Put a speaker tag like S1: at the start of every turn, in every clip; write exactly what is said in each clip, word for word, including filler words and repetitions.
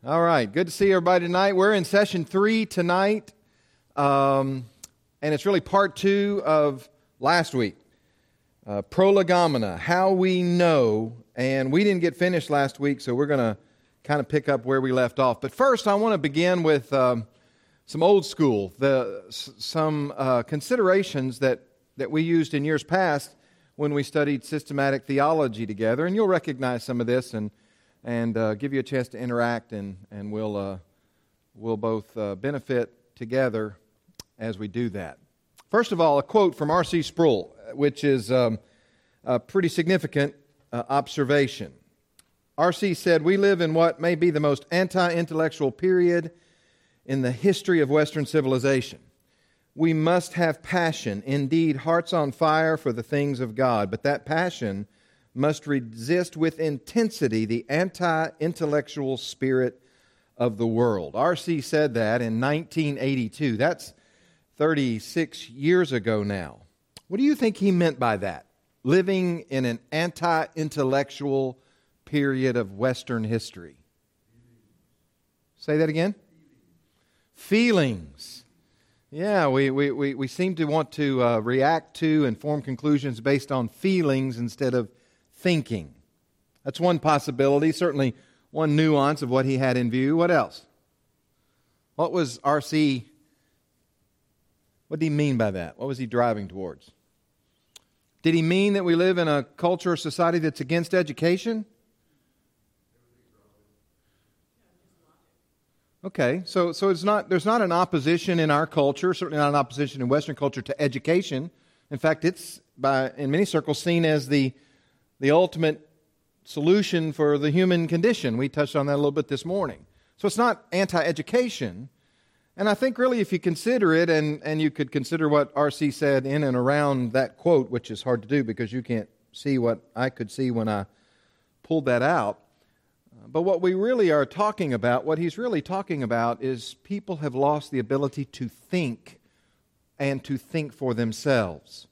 S1: All right, good to see everybody tonight. We're in session three tonight, um, and it's really part two of last week. Uh, Prolegomena, how we know, and we didn't get finished last week, so we're going to kind of pick up where we left off. But first, I want to begin with um, some old school, the s- some uh, considerations that, that we used in years past when we studied systematic theology together, and you'll recognize some of this and and uh, give you a chance to interact, and, and we'll, uh, we'll both uh, benefit together as we do that. First of all, a quote from R C Sproul, which is um, a pretty significant uh, observation. R C said, "We live in what may be the most anti-intellectual period in the history of Western civilization. We must have passion, indeed hearts on fire for the things of God, but that passion must resist with intensity the anti-intellectual spirit of the world." R C said that in nineteen eighty-two. That's thirty-six years ago now. What do you think he meant by that? Living in an anti-intellectual period of Western history. Say that again? Feelings. Yeah, we, we, we, we seem to want to uh, react to and form conclusions based on feelings instead of thinking. That's one possibility, certainly one nuance of what he had in view. What else? What was R C, what did he mean by that? What was he driving towards? Did he mean that we live in a culture or society that's against education? Okay, so so it's not there's not an opposition in our culture, certainly not an opposition in Western culture to education. In fact, it's by in many circles seen as the the ultimate solution for the human condition. We touched on that a little bit this morning. So it's not anti-education. And I think really if you consider it, and, and you could consider what R C said in and around that quote, which is hard to do because you can't see what I could see when I pulled that out. But what we really are talking about, what he's really talking about is people have lost the ability to think and to think for themselves.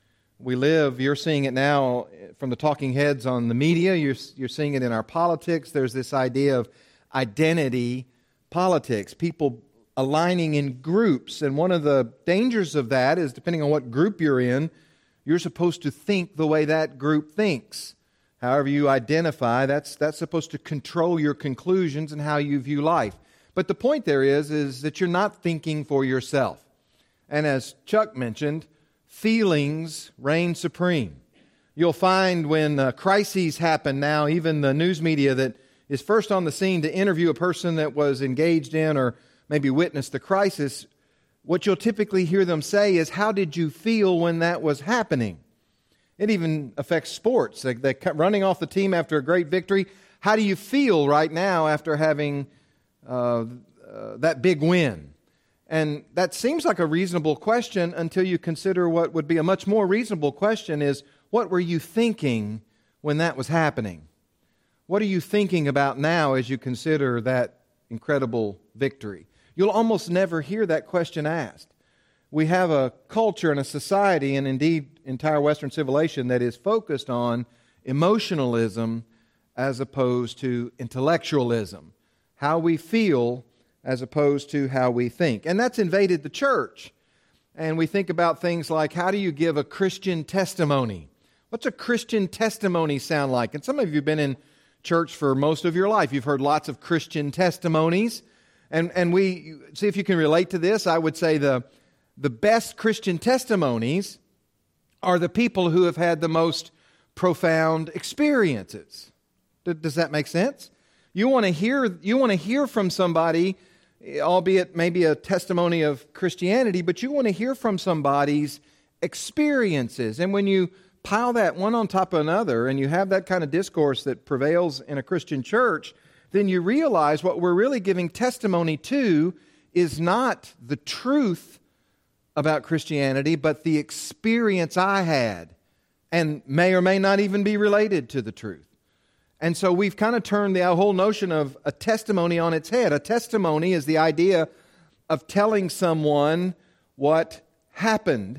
S1: We live, you're seeing it now from the talking heads on the media, you're, you're seeing it in our politics. There's this idea of identity politics, people aligning in groups. And one of the dangers of that is, depending on what group you're in, you're supposed to think the way that group thinks. However you identify, that's, that's supposed to control your conclusions and how you view life. But the point there is, is that you're not thinking for yourself. And as Chuck mentioned, feelings reign supreme. You'll find when uh, crises happen now, even the news media that is first on the scene to interview a person that was engaged in or maybe witnessed the crisis, what you'll typically hear them say is, "How did you feel when that was happening?" It even affects sports. They, they're running off the team after a great victory. How do you feel right now after having uh, uh, that big win? And that seems like a reasonable question until you consider what would be a much more reasonable question is, what were you thinking when that was happening? What are you thinking about now as you consider that incredible victory? You'll almost never hear that question asked. We have a culture and a society, and indeed entire Western civilization, that is focused on emotionalism as opposed to intellectualism. How we feel as opposed to how we think. And that's invaded the church. And we think about things like, how do you give a Christian testimony? What's a Christian testimony sound like? And some of you have been in church for most of your life. You've heard lots of Christian testimonies. And and we, see if you can relate to this, I would say the, the best Christian testimonies are the people who have had the most profound experiences. Does that make sense? You want to hear, you want to hear from somebody, albeit maybe a testimony of Christianity, but you want to hear from somebody's experiences. And when you pile that one on top of another and you have that kind of discourse that prevails in a Christian church, then you realize what we're really giving testimony to is not the truth about Christianity, but the experience I had, and may or may not even be related to the truth. And so we've kind of turned the whole notion of a testimony on its head. A testimony is the idea of telling someone what happened,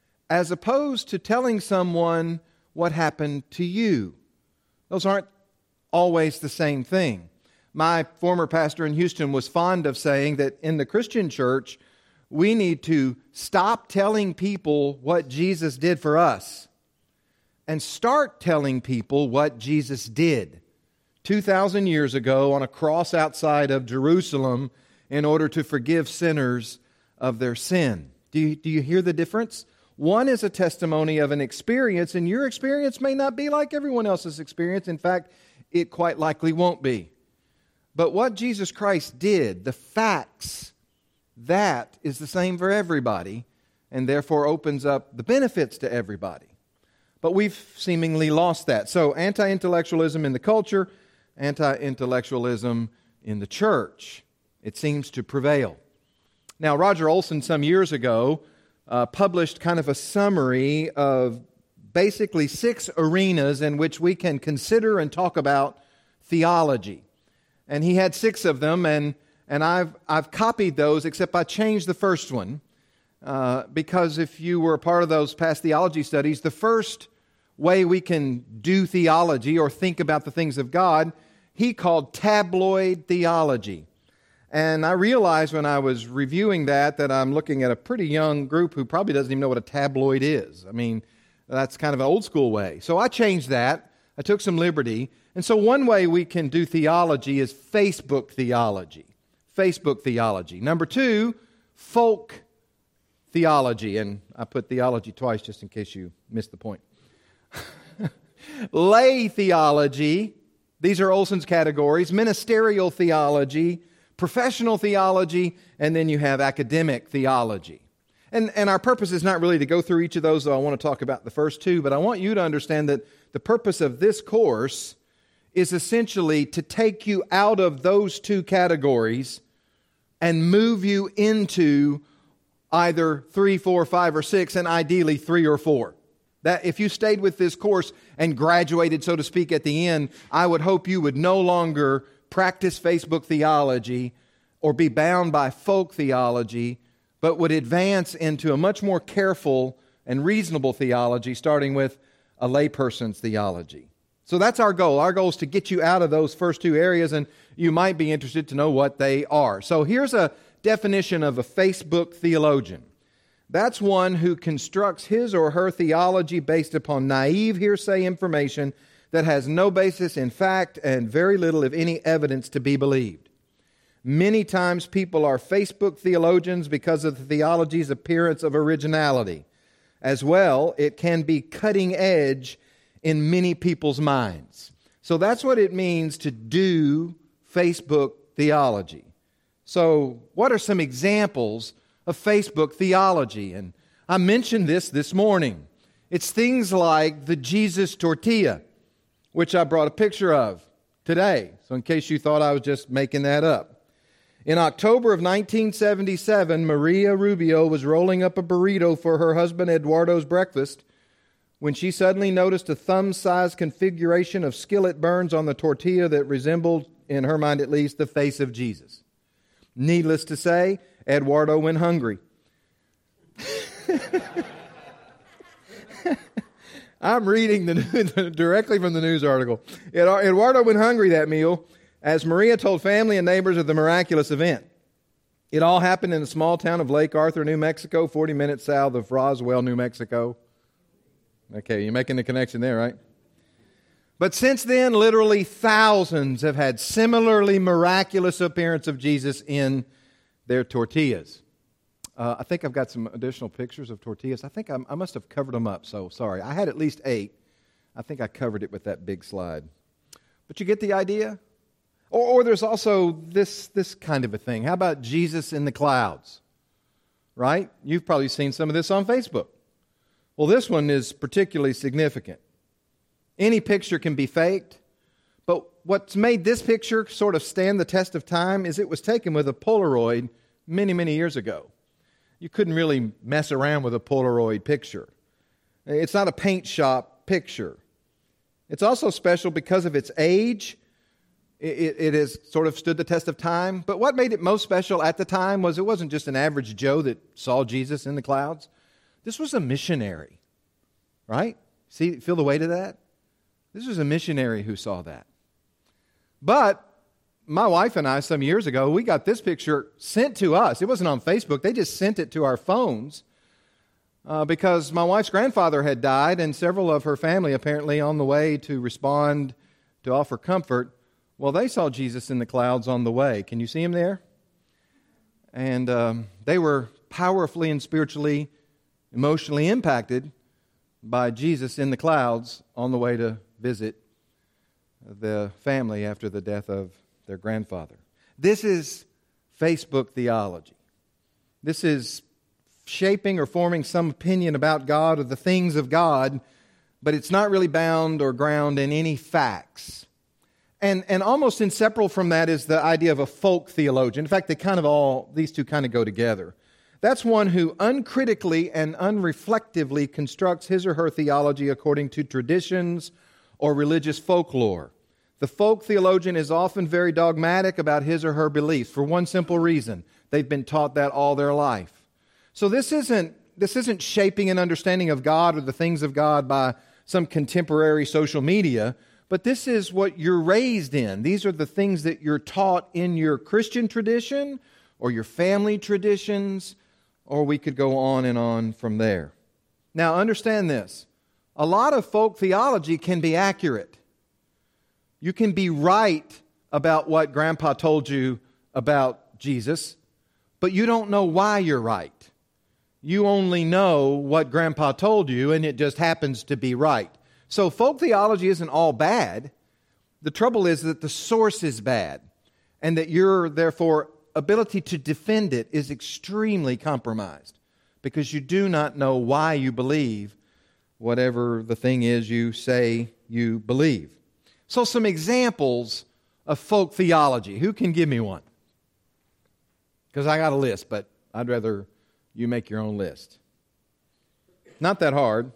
S1: as opposed to telling someone what happened to you. Those aren't always the same thing. My former pastor in Houston was fond of saying that in the Christian church, we need to stop telling people what Jesus did for us and start telling people what Jesus did two thousand years ago on a cross outside of Jerusalem in order to forgive sinners of their sin. Do you, do you hear the difference? One is a testimony of an experience, and your experience may not be like everyone else's experience. In fact, it quite likely won't be. But what Jesus Christ did, the facts, that is the same for everybody, and therefore opens up the benefits to everybody. But we've seemingly lost that. So anti-intellectualism in the culture, anti-intellectualism in the church, it seems to prevail. Now, Roger Olson, some years ago, uh, published kind of a summary of basically six arenas in which we can consider and talk about theology. And he had six of them, and, and I've, I've copied those, except I changed the first one. Uh, because if you were a part of those past theology studies, the first way we can do theology or think about the things of God, he called tabloid theology. And I realized when I was reviewing that that I'm looking at a pretty young group who probably doesn't even know what a tabloid is. I mean, that's kind of an old school way. So I changed that. I took some liberty. And so one way we can do theology is Facebook theology. Facebook theology. Number two, folk theology. And I put theology twice just in case you missed the point. Lay theology. These are Olson's categories. Ministerial theology, professional theology, and then you have academic theology. And, and our purpose is not really to go through each of those, though I want to talk about the first two, but I want you to understand that the purpose of this course is essentially to take you out of those two categories and move you into either three, four, five, or six, and ideally three or four. That if you stayed with this course and graduated, so to speak, at the end, I would hope you would no longer practice Facebook theology or be bound by folk theology, but would advance into a much more careful and reasonable theology, starting with a layperson's theology. So that's our goal. Our goal is to get you out of those first two areas, and you might be interested to know what they are. So here's a definition of a Facebook theologian. That's one who constructs his or her theology based upon naive hearsay information that has no basis in fact and very little, if any, evidence to be believed. Many times people are Facebook theologians because of the theology's appearance of originality. As well, it can be cutting edge in many people's minds. So that's what it means to do Facebook theology. So what are some examples of Facebook theology? And I mentioned this this morning. It's things like the Jesus tortilla, which I brought a picture of today. So in case you thought I was just making that up. In October of nineteen seventy-seven, Maria Rubio was rolling up a burrito for her husband Eduardo's breakfast when she suddenly noticed a thumb-sized configuration of skillet burns on the tortilla that resembled, in her mind at least, the face of Jesus. Needless to say, Eduardo went hungry. I'm reading the, directly from the news article. Eduardo went hungry that meal as Maria told family and neighbors of the miraculous event. It all happened in the small town of Lake Arthur, New Mexico, forty minutes south of Roswell, New Mexico. Okay, you're making the connection there, right? But since then, literally thousands have had similarly miraculous appearance of Jesus in their tortillas. Uh, I think I've got some additional pictures of tortillas. I think I'm, I must have covered them up, so sorry. I had at least eight. I think I covered it with that big slide. But you get the idea? Or, or there's also this, this kind of a thing. How about Jesus in the clouds? Right? You've probably seen some of this on Facebook. Well, this one is particularly significant. Any picture can be faked, but what's made this picture sort of stand the test of time is it was taken with a Polaroid many, many years ago. You couldn't really mess around with a Polaroid picture. It's not a paint shop picture. It's also special because of its age. It, it has sort of stood the test of time. But what made it most special at the time was it wasn't just an average Joe that saw Jesus in the clouds. This was a missionary, right? See, feel the weight of that? This was a missionary who saw that. But my wife and I, some years ago, we got this picture sent to us. It wasn't on Facebook. They just sent it to our phones uh, because my wife's grandfather had died, and several of her family, apparently on the way to respond to offer comfort, well, they saw Jesus in the clouds on the way. Can you see him there? And um, they were powerfully and spiritually, emotionally impacted by Jesus in the clouds on the way to visit the family after the death of their grandfather. This is Facebook theology. This is shaping or forming some opinion about God or the things of God, but it's not really bound or ground in any facts. And and almost inseparable from that is the idea of a folk theologian. In fact, they kind of all, these two kind of go together. That's one who uncritically and unreflectively constructs his or her theology according to traditions or religious folklore. The folk theologian is often very dogmatic about his or her beliefs for one simple reason. They've been taught that all their life. So this isn't this isn't shaping an understanding of God or the things of God by some contemporary social media, but this is what you're raised in. These are the things that you're taught in your Christian tradition or your family traditions, or we could go on and on from there. Now, understand this. A lot of folk theology can be accurate. You can be right about what Grandpa told you about Jesus, but you don't know why you're right. You only know what Grandpa told you, and it just happens to be right. So folk theology isn't all bad. The trouble is that the source is bad, and that your, therefore, ability to defend it is extremely compromised because you do not know why you believe whatever the thing is you say you believe. So some examples of folk theology. Who can give me one? Because I got a list, but I'd rather you make your own list. Not that hard.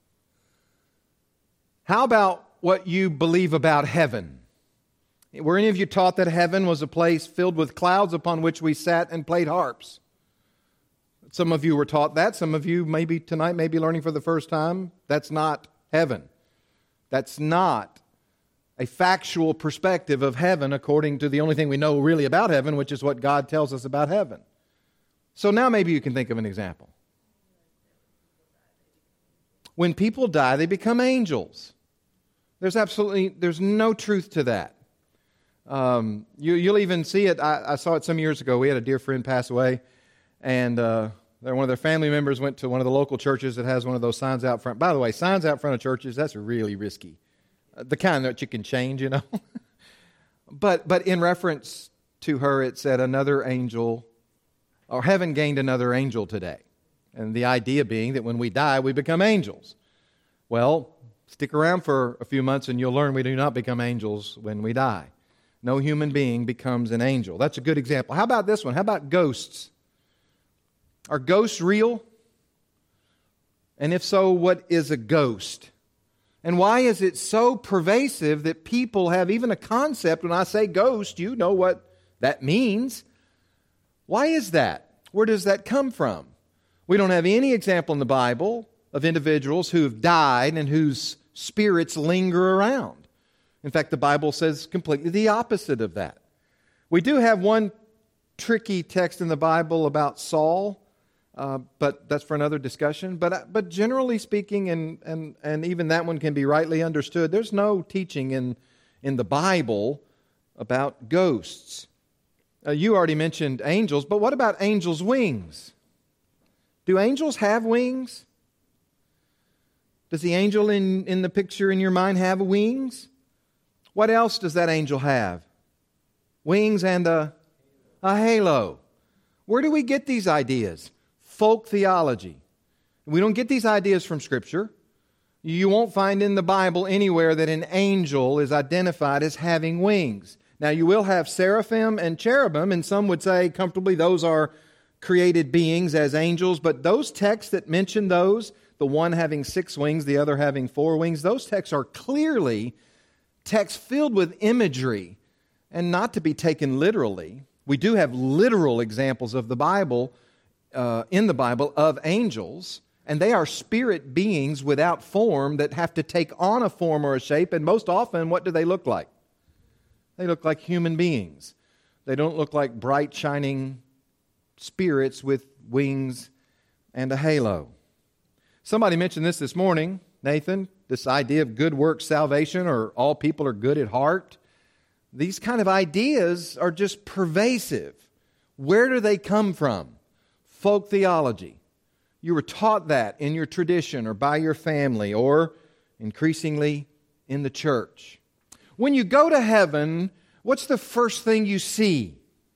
S1: How about what you believe about heaven? Were any of you taught that heaven was a place filled with clouds upon which we sat and played harps? Some of you were taught that. Some of you maybe tonight may be learning for the first time. That's not heaven. That's not a factual perspective of heaven according to the only thing we know really about heaven, which is what God tells us about heaven. So now maybe you can think of an example. When people die, they become angels. There's absolutely, there's no truth to that. Um, you, you'll even see it. I, I saw it some years ago. We had a dear friend pass away, and uh, one of their family members went to one of the local churches that has one of those signs out front. By the way, signs out front of churches, that's really risky. Uh, the kind that you can change, you know. but but in reference to her, it said another angel, or heaven gained another angel today. And the idea being that when we die, we become angels. Well, stick around for a few months and you'll learn we do not become angels when we die. No human being becomes an angel. That's a good example. How about this one? How about ghosts? Are ghosts real? And if so, what is a ghost? And why is it so pervasive that people have even a concept? When I say ghost, you know what that means. Why is that? Where does that come from? We don't have any example in the Bible of individuals who have died and whose spirits linger around. In fact, the Bible says completely the opposite of that. We do have one tricky text in the Bible about Saul, uh, but that's for another discussion. But but generally speaking, and, and, and even that one can be rightly understood, there's no teaching in, in the Bible about ghosts. Uh, you already mentioned angels, but what about angels' wings? Do angels have wings? Does the angel in, in the picture in your mind have wings? What else does that angel have? Wings and a, a halo. Where do we get these ideas? Folk theology. We don't get these ideas from Scripture. You won't find in the Bible anywhere that an angel is identified as having wings. Now, you will have seraphim and cherubim, and some would say comfortably those are created beings as angels, but those texts that mention those, the one having six wings, the other having four wings, those texts are clearly texts filled with imagery and not to be taken literally. We do have literal examples of the Bible, uh, in the Bible, of angels, and they are spirit beings without form that have to take on a form or a shape, and most often, what do they look like? They look like human beings. They don't look like bright, shining spirits with wings and a halo. Somebody mentioned this this morning, Nathan, this idea of good works salvation, or all people are good at heart. These kind of ideas are just pervasive. Where do they come from? Folk theology. You were taught that in your tradition or by your family or increasingly in the church. When you go to heaven, what's the first thing you see?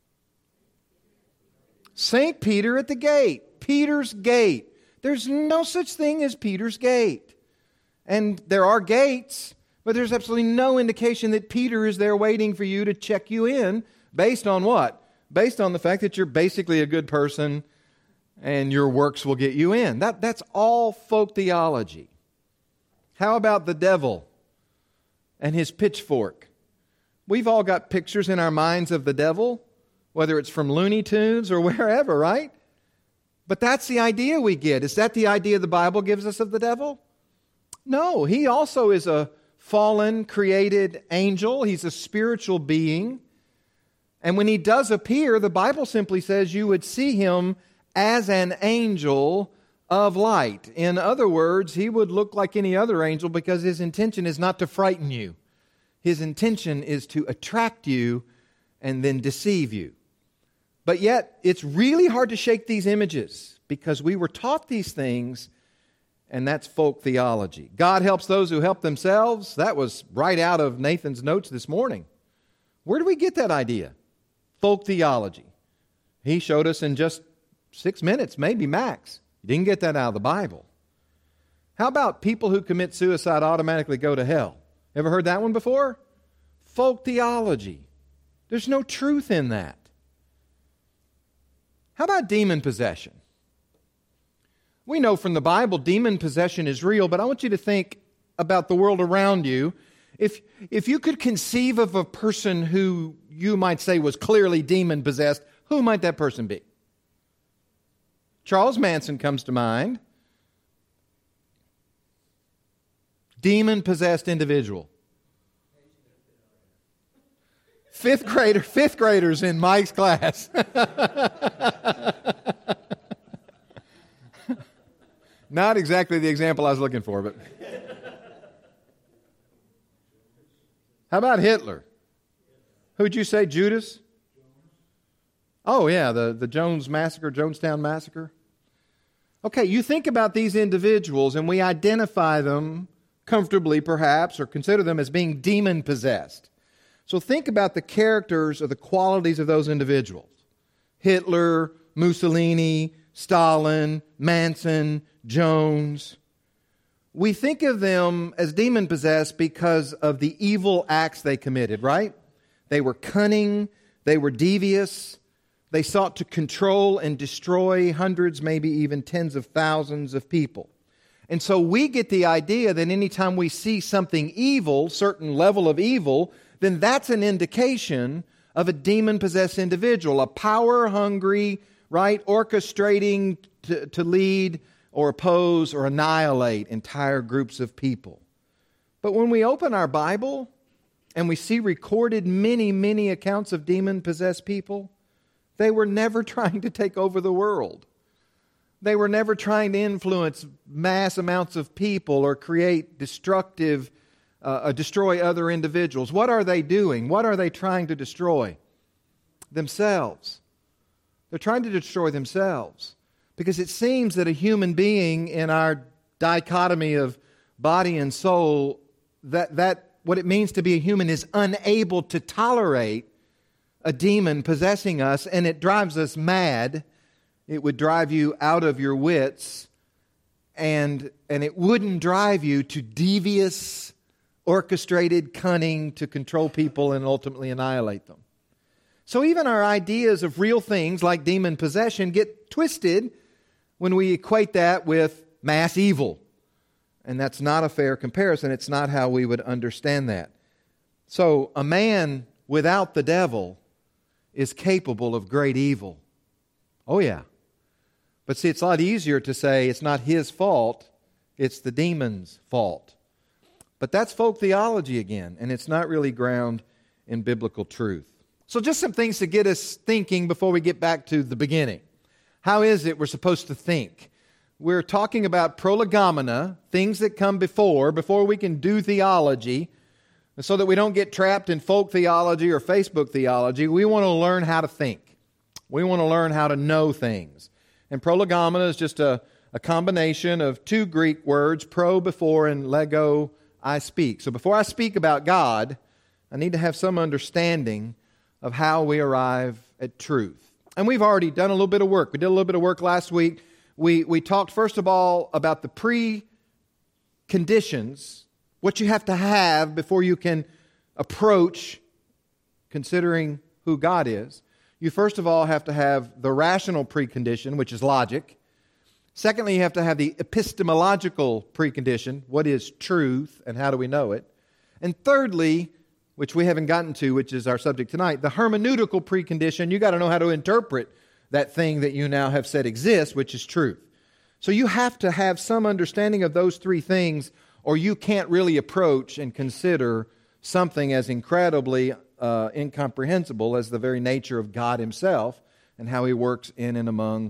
S1: Saint Peter at the gate. Peter's gate. There's no such thing as Peter's gate. And there are gates, but there's absolutely no indication that Peter is there waiting for you to check you in. Based on what? Based on the fact that you're basically a good person and your works will get you in. That, that's all folk theology. How about the devil and his pitchfork? We've all got pictures in our minds of the devil, whether it's from Looney Tunes or wherever, right? But that's the idea we get. Is that the idea the Bible gives us of the devil? No, he also is a fallen, created angel. He's a spiritual being. And when he does appear, the Bible simply says you would see him as an angel of light. In other words, he would look like any other angel because his intention is not to frighten you. His intention is to attract you and then deceive you. But yet, it's really hard to shake these images because we were taught these things, and that's folk theology. God helps those who help themselves. That was right out of Nathan's notes this morning. Where do we get that idea? Folk theology. He showed us in just six minutes, maybe max. You didn't get that out of the Bible. How about people who commit suicide automatically go to hell? Ever heard that one before? Folk theology. There's no truth in that. How about demon possession? We know from the Bible demon possession is real, but I want you to think about the world around you. If, if you could conceive of a person who you might say was clearly demon possessed, who might that person be? Charles Manson comes to mind. Demon-possessed individual. Fifth grader, fifth graders in Mike's class. Not exactly the example I was looking for, but how about Hitler? Who'd you say, Judas? Oh, yeah, the, the Jones Massacre, Jonestown Massacre. Okay, you think about these individuals and we identify them comfortably, perhaps, or consider them as being demon-possessed. So think about the characters or the qualities of those individuals. Hitler, Mussolini, Stalin, Manson, Jones. We think of them as demon-possessed because of the evil acts they committed, right? They were cunning, they were devious, they sought to control and destroy hundreds, maybe even tens of thousands of people. And so we get the idea that anytime we see something evil, certain level of evil, then that's an indication of a demon-possessed individual, a power-hungry, right, orchestrating to, to lead or oppose or annihilate entire groups of people. But when we open our Bible and we see recorded many, many accounts of demon-possessed people, they were never trying to take over the world. They were never trying to influence mass amounts of people or create destructive Uh, destroy other individuals. What are they doing? What are they trying to destroy? Themselves. They're trying to destroy themselves. Because it seems that a human being in our dichotomy of body and soul, that, that what it means to be a human is unable to tolerate a demon possessing us, and it drives us mad. It would drive you out of your wits, and, and it wouldn't drive you to devious, orchestrated cunning to control people and ultimately annihilate them. So even our ideas of real things like demon possession get twisted when we equate that with mass evil. And that's not a fair comparison. It's not how we would understand that. So a man without the devil is capable of great evil. Oh yeah. But see, it's a lot easier to say it's not his fault, it's the demon's fault. But that's folk theology again, and it's not really ground in biblical truth. So just some things to get us thinking before we get back to the beginning. How is it we're supposed to think? We're talking about prolegomena, things that come before, before we can do theology, so that we don't get trapped in folk theology or Facebook theology. We want to learn how to think. We want to learn how to know things. And prolegomena is just a, a combination of two Greek words, pro, before, and lego, I speak. So before I speak about God, I need to have some understanding of how we arrive at truth. And we've already done a little bit of work. We did a little bit of work last week. We, we talked, first of all, about the preconditions, what you have to have before you can approach considering who God is. You first of all have to have the rational precondition, which is logic. Secondly, you have to have the epistemological precondition, what is truth and how do we know it. And thirdly, which we haven't gotten to, which is our subject tonight, the hermeneutical precondition. You got to know how to interpret that thing that you now have said exists, which is truth. So you have to have some understanding of those three things, or you can't really approach and consider something as incredibly uh, incomprehensible as the very nature of God Himself and how He works in and among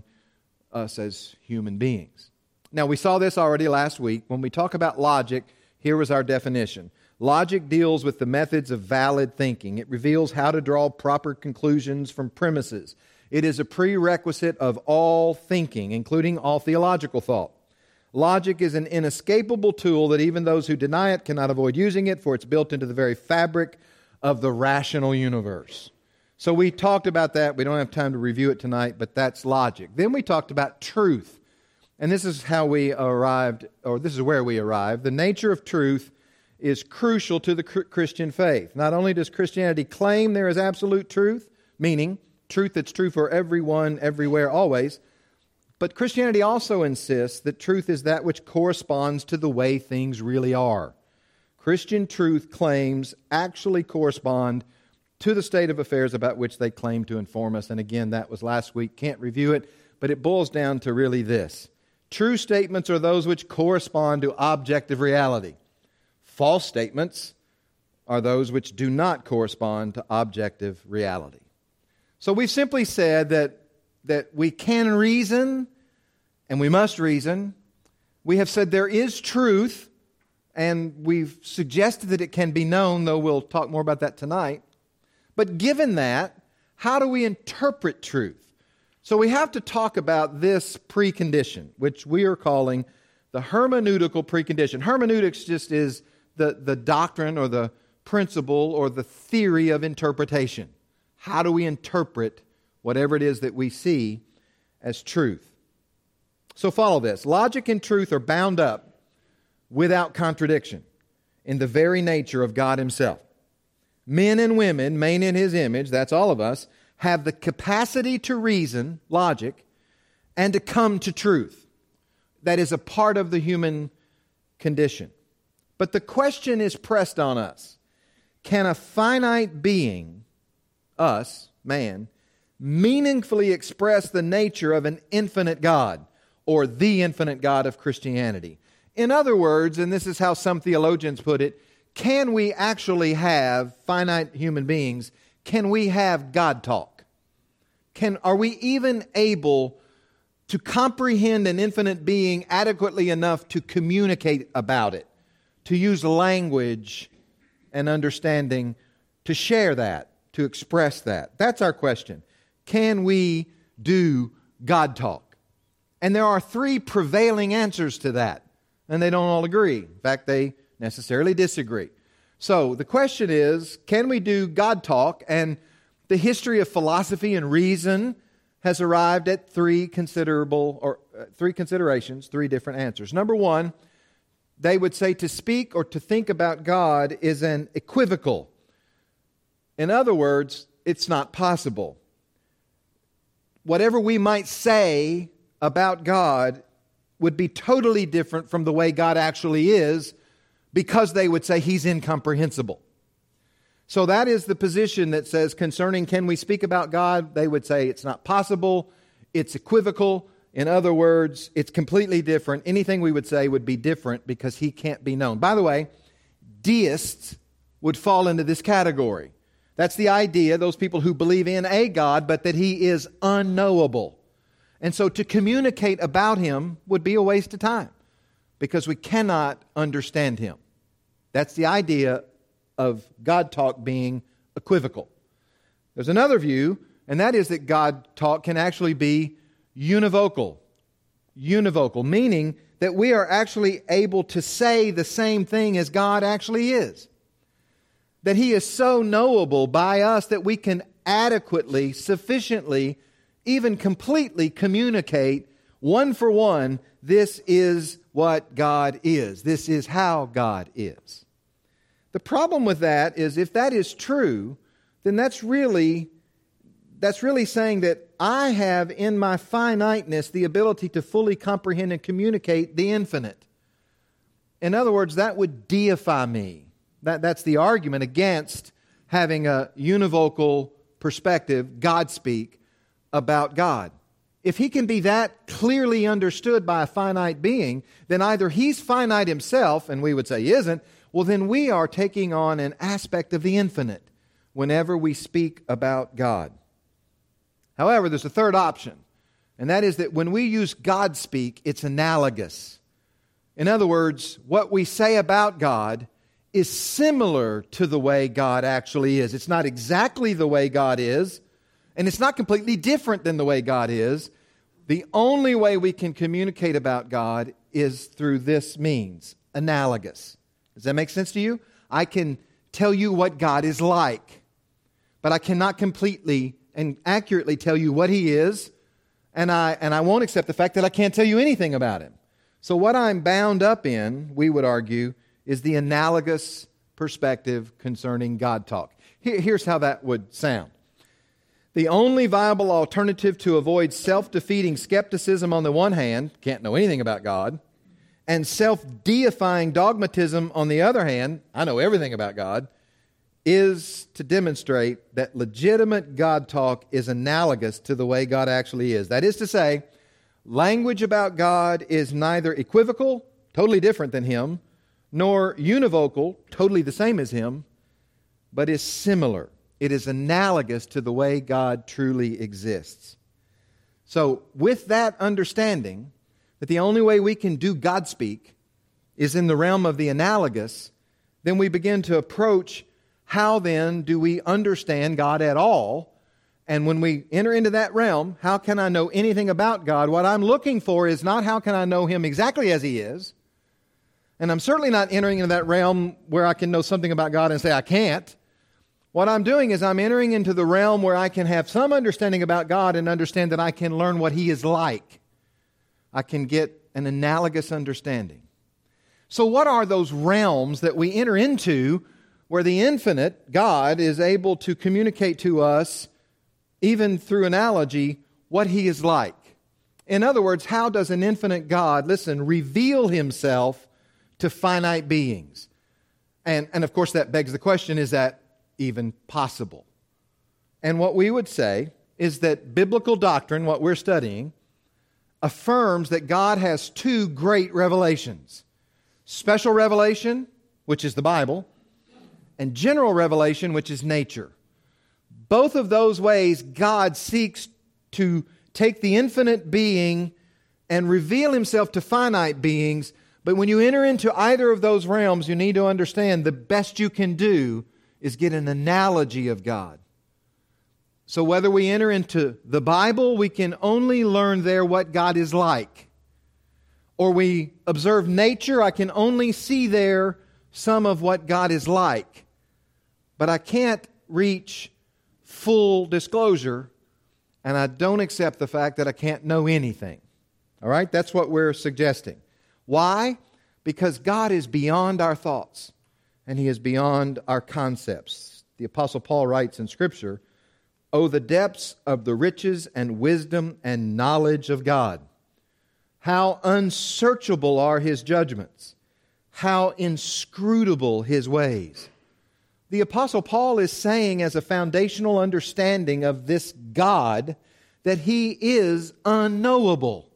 S1: us as human beings. Now, we saw this already last week. When we talk about logic, here was our definition. Logic deals with the methods of valid thinking. It reveals how to draw proper conclusions from premises. It is a prerequisite of all thinking, including all theological thought. Logic is an inescapable tool that even those who deny it cannot avoid using it, for it's built into the very fabric of the rational universe. So we talked about that. We don't have time to review it tonight, but that's logic. Then we talked about truth. And this is how we arrived, or this is where we arrived. The nature of truth is crucial to the Christian faith. Not only does Christianity claim there is absolute truth, meaning truth that's true for everyone, everywhere, always, but Christianity also insists that truth is that which corresponds to the way things really are. Christian truth claims actually correspond to the state of affairs about which they claim to inform us. And again, that was last week. Can't review it, but it boils down to really this. True statements are those which correspond to objective reality. False statements are those which do not correspond to objective reality. So we've simply said that, that we can reason and we must reason. We have said there is truth, and we've suggested that it can be known, though we'll talk more about that tonight. But given that, how do we interpret truth? So we have to talk about this precondition, which we are calling the hermeneutical precondition. Hermeneutics just is the, the doctrine or the principle or the theory of interpretation. How do we interpret whatever it is that we see as truth? So follow this. Logic and truth are bound up without contradiction in the very nature of God Himself. Men and women, made in His image, that's all of us, have the capacity to reason, logic, and to come to truth. That is a part of the human condition. But the question is pressed on us. Can a finite being, us, man, meaningfully express the nature of an infinite God, or the infinite God of Christianity? In other words, and this is how some theologians put it, can we actually have, finite human beings, can we have God talk? Can, are we even able to comprehend an infinite being adequately enough to communicate about it, to use language and understanding to share that, to express that? That's our question. Can we do God talk? And there are three prevailing answers to that, and they don't all agree. In fact, they necessarily disagree. So the question is, can we do God talk? And the history of philosophy and reason has arrived at three considerable or uh, three considerations, three different answers. Number one, they would say to speak or to think about God is an equivocal. In other words, it's not possible. Whatever we might say about God would be totally different from the way God actually is, because they would say He's incomprehensible. So that is the position that says concerning can we speak about God, they would say it's not possible, it's equivocal. In other words, it's completely different. Anything we would say would be different because He can't be known. By the way, deists would fall into this category. That's the idea, those people who believe in a God, but that He is unknowable. And so to communicate about Him would be a waste of time because we cannot understand Him. That's the idea of God talk being equivocal. There's another view, and that is that God talk can actually be univocal. Univocal, meaning that we are actually able to say the same thing as God actually is. That He is so knowable by us that we can adequately, sufficiently, even completely communicate one for one, this is what God is. This is how God is. The problem with that is if that is true, then that's really, that's really saying that I have in my finiteness the ability to fully comprehend and communicate the infinite. In other words, that would deify me. That, that's the argument against having a univocal perspective, God speak, about God. If He can be that clearly understood by a finite being, then either He's finite Himself, and we would say He isn't, well then we are taking on an aspect of the infinite whenever we speak about God. However, there's a third option, and that is that when we use God speak, it's analogous. In other words, what we say about God is similar to the way God actually is. It's not exactly the way God is, and it's not completely different than the way God is. The only way we can communicate about God is through this means, analogous. Does that make sense to you? I can tell you what God is like, but I cannot completely and accurately tell you what He is, and I and I won't accept the fact that I can't tell you anything about Him. So what I'm bound up in, we would argue, is the analogous perspective concerning God talk. Here, here's how that would sound. The only viable alternative to avoid self-defeating skepticism on the one hand, can't know anything about God, and self-deifying dogmatism on the other hand, I know everything about God, is to demonstrate that legitimate God talk is analogous to the way God actually is. That is to say, language about God is neither equivocal, totally different than Him, nor univocal, totally the same as Him, but is similar. It is analogous to the way God truly exists. So, with that understanding, that the only way we can do God speak is in the realm of the analogous, then we begin to approach how then do we understand God at all? And when we enter into that realm, how can I know anything about God? What I'm looking for is not how can I know Him exactly as He is. And I'm certainly not entering into that realm where I can know something about God and say I can't. What I'm doing is I'm entering into the realm where I can have some understanding about God and understand that I can learn what He is like. I can get an analogous understanding. So what are those realms that we enter into where the infinite God is able to communicate to us, even through analogy, what He is like? In other words, how does an infinite God, listen, reveal Himself to finite beings? And, and of course that begs the question, is that even possible? And what we would say is that biblical doctrine, what we're studying, affirms that God has two great revelations. Special revelation, which is the Bible, and general revelation, which is nature. Both of those ways, God seeks to take the infinite being and reveal Himself to finite beings. But when you enter into either of those realms, you need to understand the best you can do is get an analogy of God. So whether we enter into the Bible, we can only learn there what God is like. Or we observe nature, I can only see there some of what God is like. But I can't reach full disclosure, and I don't accept the fact that I can't know anything. All right? That's what we're suggesting. Why? Because God is beyond our thoughts, and He is beyond our concepts. The Apostle Paul writes in Scripture, "Oh, the depths of the riches and wisdom and knowledge of God! How unsearchable are His judgments! How inscrutable His ways!" The Apostle Paul is saying as a foundational understanding of this God that He is unknowable.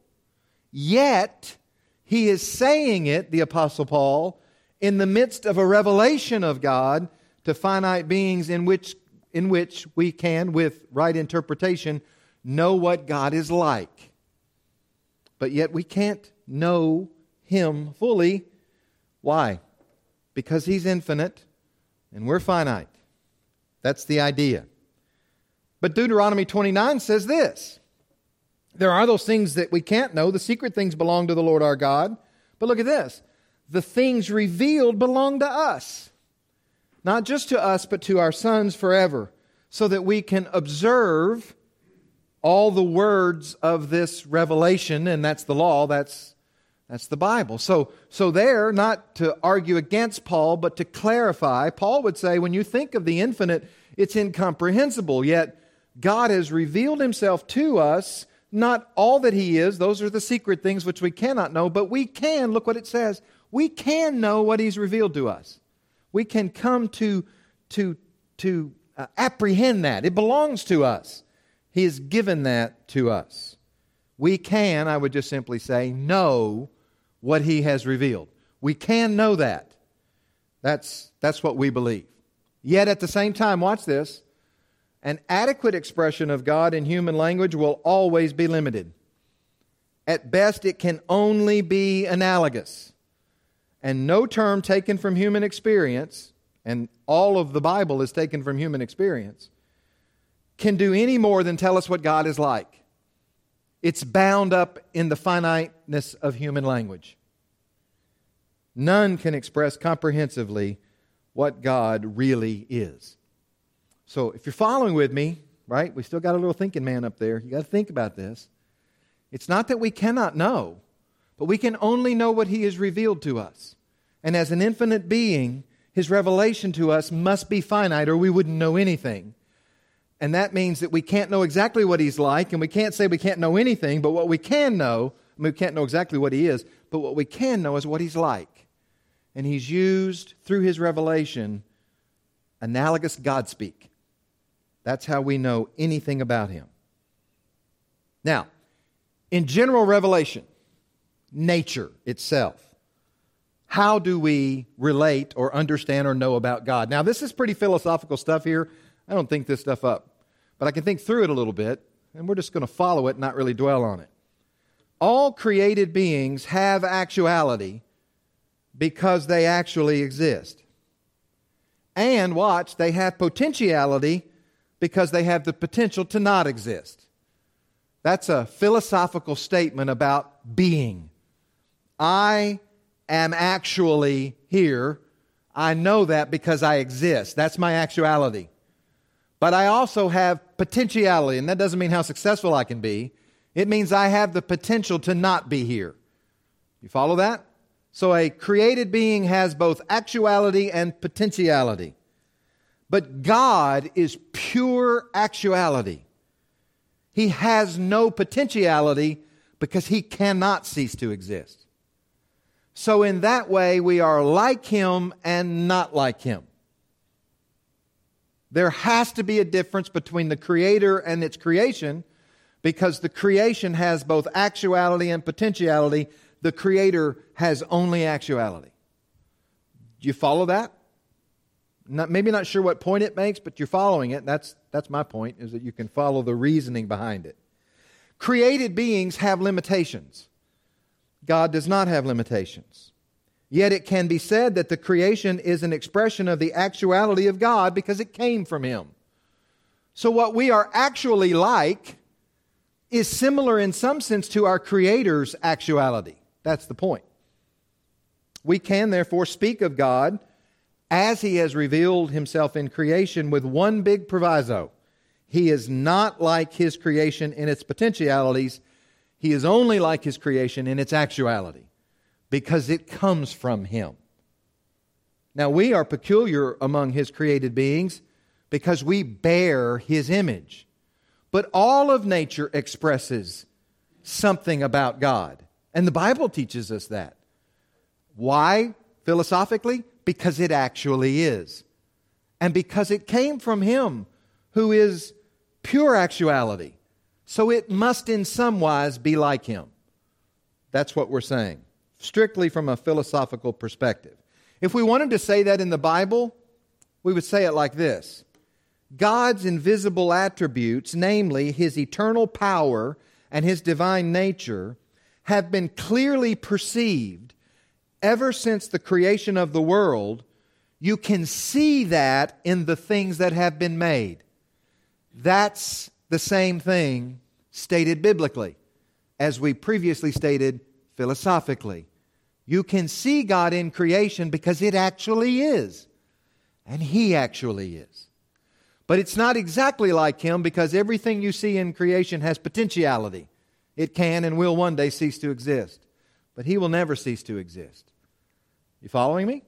S1: Yet, he is saying it, the Apostle Paul, in the midst of a revelation of God to finite beings in which in which we can, with right interpretation, know what God is like. But yet we can't know Him fully. Why? Because He's infinite and we're finite. That's the idea. But Deuteronomy twenty-nine says this. There are those things that we can't know. The secret things belong to the Lord our God. But look at this. The things revealed belong to us. Not just to us, but to our sons forever, so that we can observe all the words of this revelation, and that's the law, that's, that's the Bible. So, so there, not to argue against Paul, but to clarify, Paul would say, when you think of the infinite, it's incomprehensible, yet God has revealed Himself to us, not all that He is, those are the secret things which we cannot know, but we can, look what it says, we can know what He's revealed to us. We can come to, to, to uh, apprehend that. It belongs to us. He has given that to us. We can, I would just simply say, know what He has revealed. We can know that. That's, that's what we believe. Yet at the same time, watch this, an adequate expression of God in human language will always be limited. At best, it can only be analogous. And no term taken from human experience, and all of the Bible is taken from human experience, can do any more than tell us what God is like. It's bound up in the finiteness of human language. None can express comprehensively what God really is. So if you're following with me, right, we still got a little thinking man up there. You got to think about this. It's not that we cannot know, but we can only know what He has revealed to us. And as an infinite being, His revelation to us must be finite or we wouldn't know anything. And that means that we can't know exactly what He's like, and we can't say we can't know anything, but what we can know, I mean, we can't know exactly what He is, but what we can know is what He's like. And He's used, through His revelation, analogous God-speak. That's how we know anything about Him. Now, in general revelation, nature itself, how do we relate or understand or know about God? Now, this is pretty philosophical stuff here. I don't think this stuff up. But I can think through it a little bit, and we're just going to follow it and not really dwell on it. All created beings have actuality because they actually exist. And, watch, they have potentiality because they have the potential to not exist. That's a philosophical statement about being. I am actually here. I know that because I exist. That's my actuality. But I also have potentiality, and that doesn't mean how successful I can be. It means I have the potential to not be here. You follow that? So a created being has both actuality and potentiality. But God is pure actuality. He has no potentiality because He cannot cease to exist. So in that way, we are like Him and not like Him. There has to be a difference between the Creator and its creation because the creation has both actuality and potentiality. The Creator has only actuality. Do you follow that? Not, maybe not sure what point it makes, but you're following it. That's, that's my point, is that you can follow the reasoning behind it. Created beings have limitations. God does not have limitations. Yet it can be said that the creation is an expression of the actuality of God because it came from Him. So what we are actually like is similar in some sense to our Creator's actuality. That's the point. We can therefore speak of God as He has revealed Himself in creation with one big proviso. He is not like His creation in its potentialities. He is only like His creation in its actuality, because it comes from Him. Now, we are peculiar among His created beings because we bear His image. But all of nature expresses something about God. And the Bible teaches us that. Why, philosophically? Because it actually is. And because it came from Him, who is pure actuality. So it must in some wise be like Him. That's what we're saying, strictly from a philosophical perspective. If we wanted to say that in the Bible, we would say it like this. God's invisible attributes, namely His eternal power and His divine nature, have been clearly perceived ever since the creation of the world. You can see that in the things that have been made. That's the same thing stated biblically, as we previously stated philosophically. You can see God in creation because it actually is, and He actually is. But it's not exactly like Him, because everything you see in creation has potentiality. It can and will one day cease to exist. But He will never cease to exist. You following me?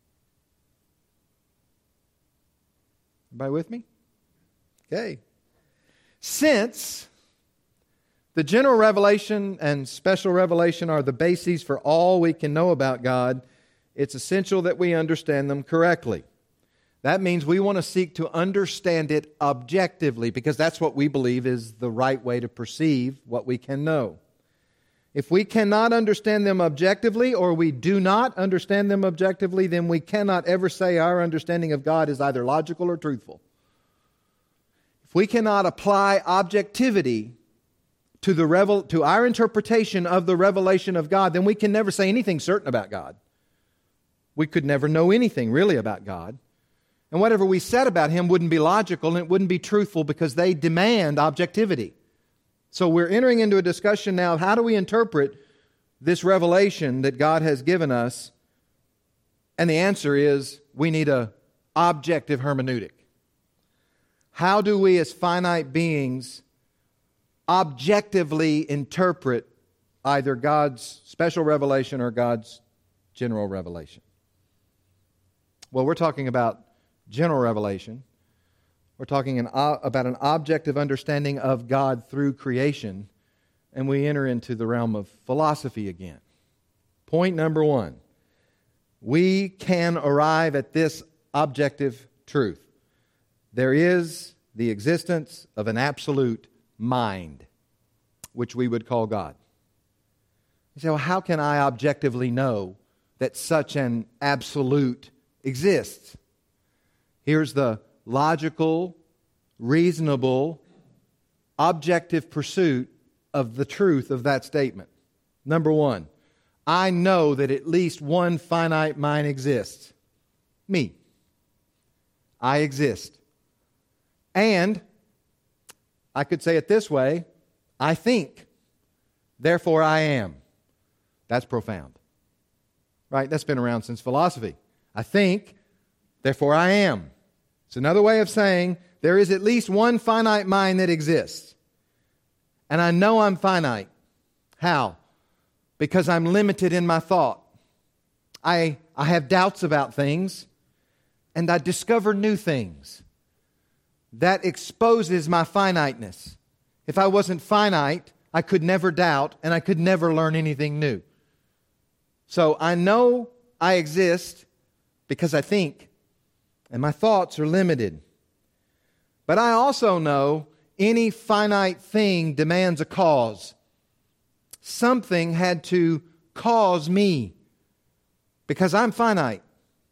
S1: Everybody with me? Okay. Since the general revelation and special revelation are the bases for all we can know about God, it's essential that we understand them correctly. That means we want to seek to understand it objectively, because that's what we believe is the right way to perceive what we can know. If we cannot understand them objectively, or we do not understand them objectively, then we cannot ever say our understanding of God is either logical or truthful. If we cannot apply objectivity to the revel- to our interpretation of the revelation of God, then we can never say anything certain about God. We could never know anything really about God. And whatever we said about Him wouldn't be logical and it wouldn't be truthful, because they demand objectivity. So we're entering into a discussion now of how do we interpret this revelation that God has given us? And the answer is we need an objective hermeneutic. How do we as finite beings objectively interpret either God's special revelation or God's general revelation? Well, we're talking about general revelation. We're talking an, about an objective understanding of God through creation, and we enter into the realm of philosophy again. Point number one, we can arrive at this objective truth. There is the existence of an absolute mind, which we would call God. You say, well, how can I objectively know that such an absolute exists? Here's the logical, reasonable, objective pursuit of the truth of that statement. Number one, I know that at least one finite mind exists. Me. I exist. And I could say it this way, I think, therefore I am. That's profound. Right? That's been around since philosophy. I think, therefore I am. It's another way of saying there is at least one finite mind that exists. And I know I'm finite. How? Because I'm limited in my thought. I, I have doubts about things, and I discover new things. That exposes my finiteness. If I wasn't finite, I could never doubt, and I could never learn anything new. So I know I exist because I think, and my thoughts are limited. But I also know any finite thing demands a cause. Something had to cause me because I'm finite.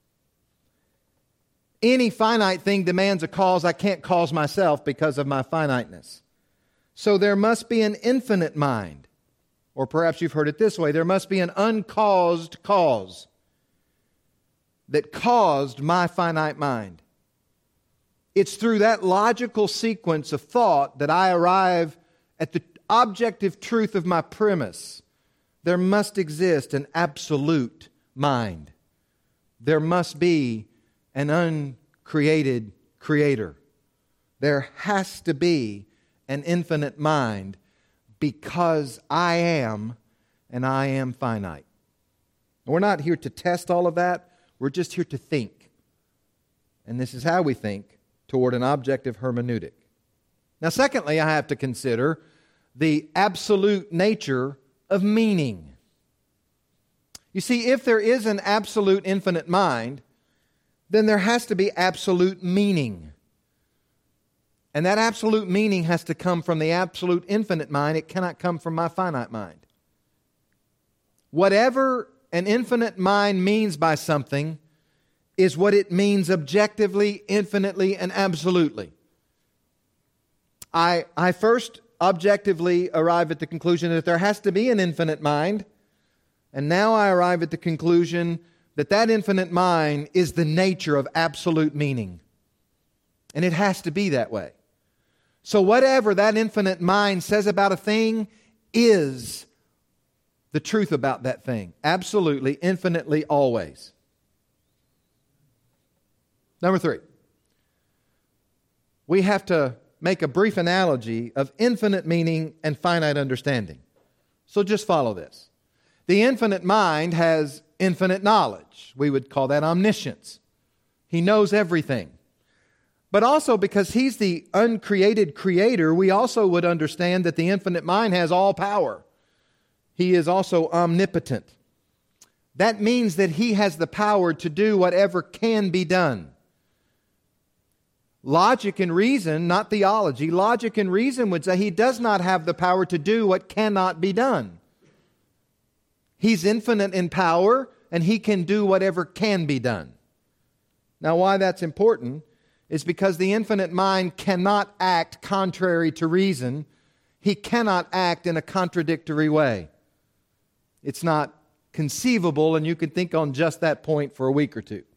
S1: Any finite thing demands a cause. I can't cause myself because of my finiteness. So there must be an infinite mind. Or perhaps you've heard it this way, there must be an uncaused cause that caused my finite mind. It's through that logical sequence of thought that I arrive at the objective truth of my premise. There must exist an absolute mind. There must be an uncreated creator. There has to be an infinite mind because I am and I am finite. We're not here to test all of that. We're just here to think. And this is how we think toward an objective hermeneutic. Now, secondly, I have to consider the absolute nature of meaning. You see, if there is an absolute infinite mind, then there has to be absolute meaning. And that absolute meaning has to come from the absolute infinite mind. It cannot come from my finite mind. Whatever an infinite mind means by something is what it means objectively, infinitely, and absolutely. I, I first objectively arrive at the conclusion that there has to be an infinite mind, and now I arrive at the conclusion that that infinite mind is the nature of absolute meaning. And it has to be that way. So whatever that infinite mind says about a thing is the truth about that thing. Absolutely, infinitely, always. Number three. We have to make a brief analogy of infinite meaning and finite understanding. So just follow this. The infinite mind has infinite knowledge. We would call that omniscience. He knows everything. But also because He's the uncreated creator, we also would understand that the infinite mind has all power. He is also omnipotent. That means that He has the power to do whatever can be done. Logic and reason, not theology, logic and reason would say He does not have the power to do what cannot be done. He's infinite in power, and He can do whatever can be done. Now, why that's important is because the infinite mind cannot act contrary to reason. He cannot act in a contradictory way. It's not conceivable, and you can think on just that point for a week or two.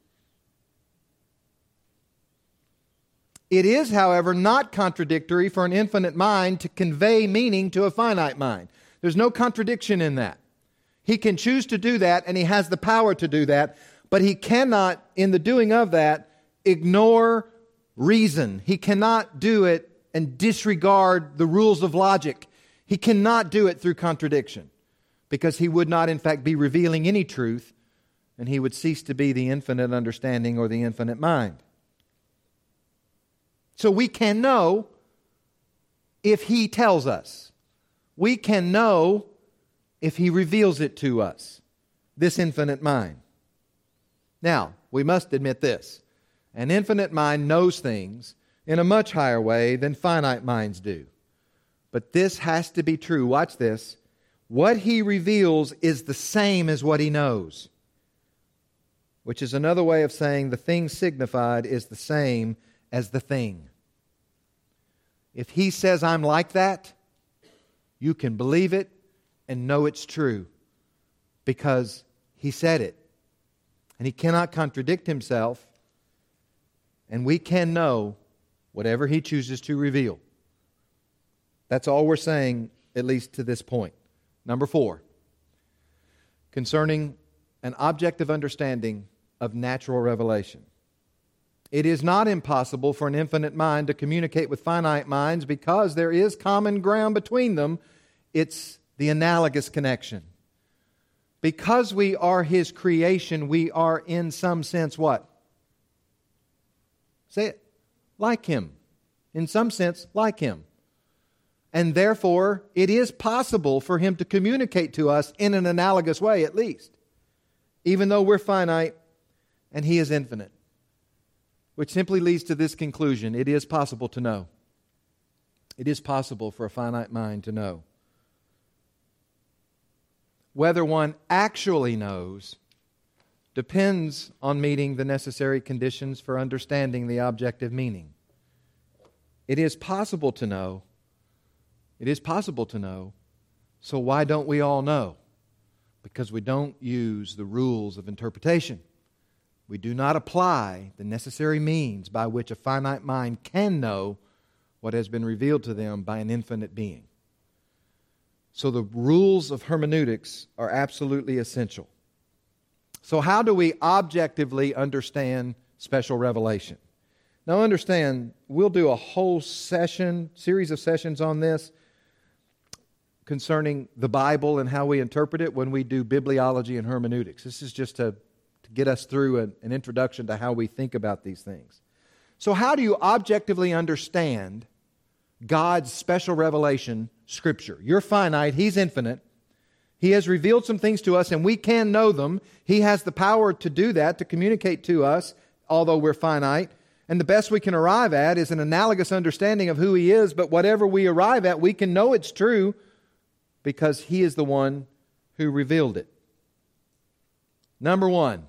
S1: It is, however, not contradictory for an infinite mind to convey meaning to a finite mind. There's no contradiction in that. He can choose to do that, and He has the power to do that, but He cannot, in the doing of that, ignore reason. He cannot do it and disregard the rules of logic. He cannot do it through contradiction, because He would not, in fact, be revealing any truth, and He would cease to be the infinite understanding or the infinite mind. So we can know if He tells us. We can know if He reveals it to us, this infinite mind. Now, we must admit this. An infinite mind knows things in a much higher way than finite minds do. But this has to be true. Watch this. What He reveals is the same as what He knows, which is another way of saying the thing signified is the same as the thing. If He says, I'm like that, you can believe it and know it's true because He said it. And He cannot contradict Himself, and we can know whatever He chooses to reveal. That's all we're saying, at least to this point. Number four, concerning an objective understanding of natural revelation. It is not impossible for an infinite mind to communicate with finite minds because there is common ground between them. It's the analogous connection. Because we are His creation, we are in some sense what? Say it. Like Him. In some sense, like Him. And therefore, it is possible for Him to communicate to us in an analogous way, at least. Even though we're finite and He is infinite. Which simply leads to this conclusion. It is possible to know. It is possible for a finite mind to know. Whether one actually knows depends on meeting the necessary conditions for understanding the objective meaning. It is possible to know. It is possible to know. So why don't we all know? Because we don't use the rules of interpretation. We do not apply the necessary means by which a finite mind can know what has been revealed to them by an infinite being. So the rules of hermeneutics are absolutely essential. So how do we objectively understand special revelation? Now understand, we'll do a whole session, series of sessions on this concerning the Bible and how we interpret it when we do bibliology and hermeneutics. This is just to get us through an, an introduction to how we think about these things. So how do you objectively understand God's special revelation, Scripture? You're finite, He's infinite. He has revealed some things to us and we can know them. He has the power to do that, to communicate to us, although we're finite. And the best we can arrive at is an analogous understanding of who He is, but whatever we arrive at, we can know it's true because He is the one who revealed it. Number one,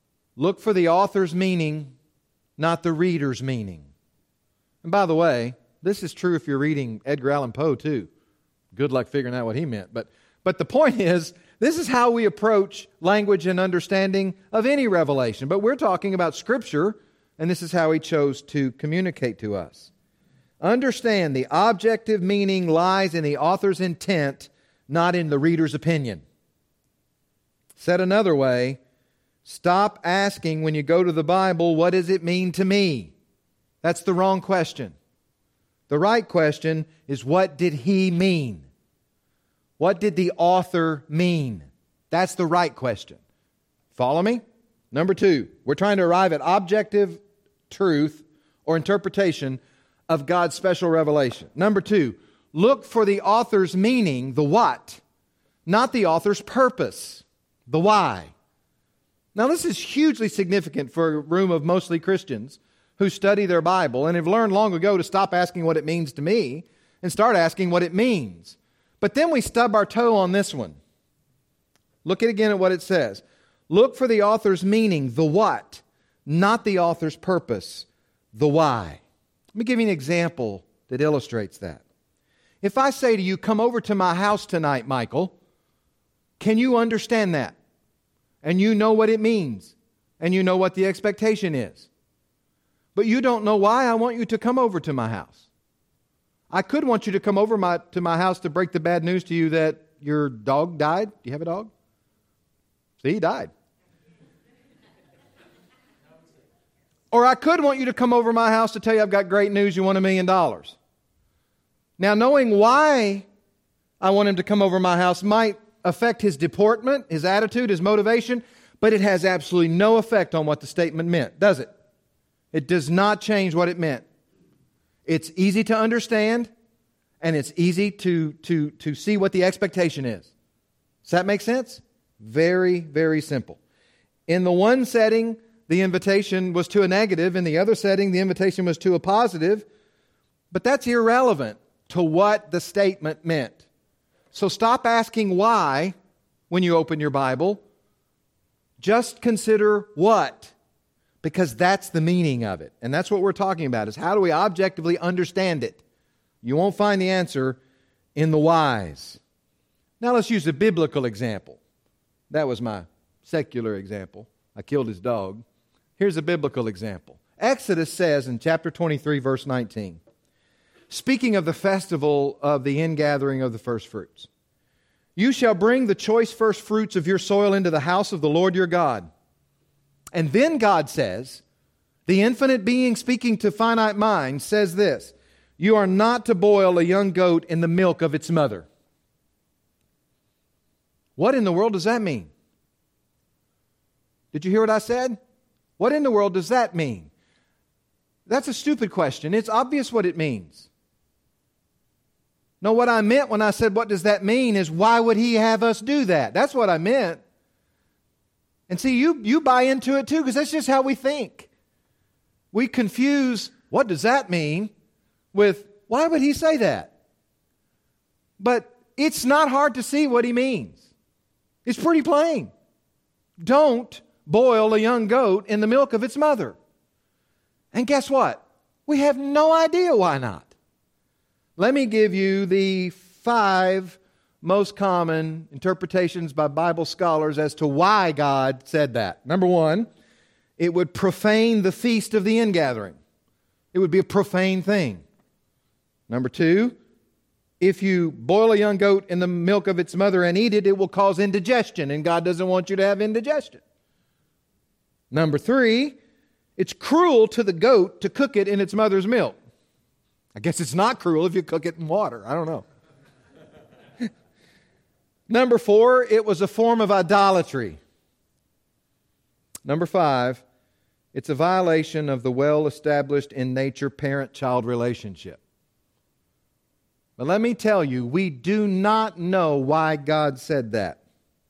S1: look for the author's meaning, not the reader's meaning. And by the way, This is true if you're reading Edgar Allan Poe too. Good luck figuring out what he meant. But, but the point is, this is how we approach language and understanding of any revelation. But we're talking about Scripture, and this is how He chose to communicate to us. Understand, the objective meaning lies in the author's intent, not in the reader's opinion. Said another way, stop asking when you go to the Bible, what does it mean to me? That's the wrong question. The right question is, what did he mean? What did the author mean? That's the right question. Follow me? Number two, we're trying to arrive at objective truth or interpretation of God's special revelation. Number two, look for the author's meaning, the what, not the author's purpose, the why. Now, this is hugely significant for a room of mostly Christians who study their Bible and have learned long ago to stop asking what it means to me and start asking what it means. But then we stub our toe on this one. Look at again at what it says. Look for the author's meaning, the what, not the author's purpose, the why. Let me give you an example that illustrates that. If I say to you, come over to my house tonight, Michael, can you understand that? And you know what it means. And you know what the expectation is. But you don't know why I want you to come over to my house. I could want you to come over my, to my house to break the bad news to you that your dog died. Do you have a dog? See, he died. Or I could want you to come over my house to tell you I've got great news, you want a million dollars. Now, knowing why I want him to come over my house might affect his deportment, his attitude, his motivation, but it has absolutely no effect on what the statement meant, does it? It does not change what it meant. It's easy to understand, and it's easy to, to, to see what the expectation is. Does that make sense? Very, very simple. In the one setting, the invitation was to a negative. In the other setting, the invitation was to a positive. But that's irrelevant to what the statement meant. So stop asking why when you open your Bible. Just consider what. Because that's the meaning of it. And that's what we're talking about, is how do we objectively understand it? You won't find the answer in the whys. Now let's use a biblical example. That was my secular example. I killed his dog. Here's a biblical example. Exodus says in chapter twenty-three, verse nineteen, speaking of the festival of the ingathering of the first fruits, you shall bring the choice first fruits of your soil into the house of the Lord your God. And then God says, the infinite being speaking to finite mind says this, you are not to boil a young goat in the milk of its mother. What in the world does that mean? Did you hear what I said? What in the world does that mean? That's a stupid question. It's obvious what it means. No, what I meant when I said, what does that mean, is why would He have us do that? That's what I meant. And see, you, you buy into it too, because that's just how we think. We confuse, what does that mean, with, why would He say that? But it's not hard to see what He means. It's pretty plain. Don't boil a young goat in the milk of its mother. And guess what? We have no idea why not. Let me give you the five most common interpretations by Bible scholars as to why God said that. Number one, it would profane the feast of the ingathering. It would be a profane thing. Number two, if you boil a young goat in the milk of its mother and eat it, it will cause indigestion, and God doesn't want you to have indigestion. Number three, it's cruel to the goat to cook it in its mother's milk. I guess it's not cruel if you cook it in water. I don't know. Number four, it was a form of idolatry. Number five, it's a violation of the well-established in nature parent-child relationship. But let me tell you, we do not know why God said that.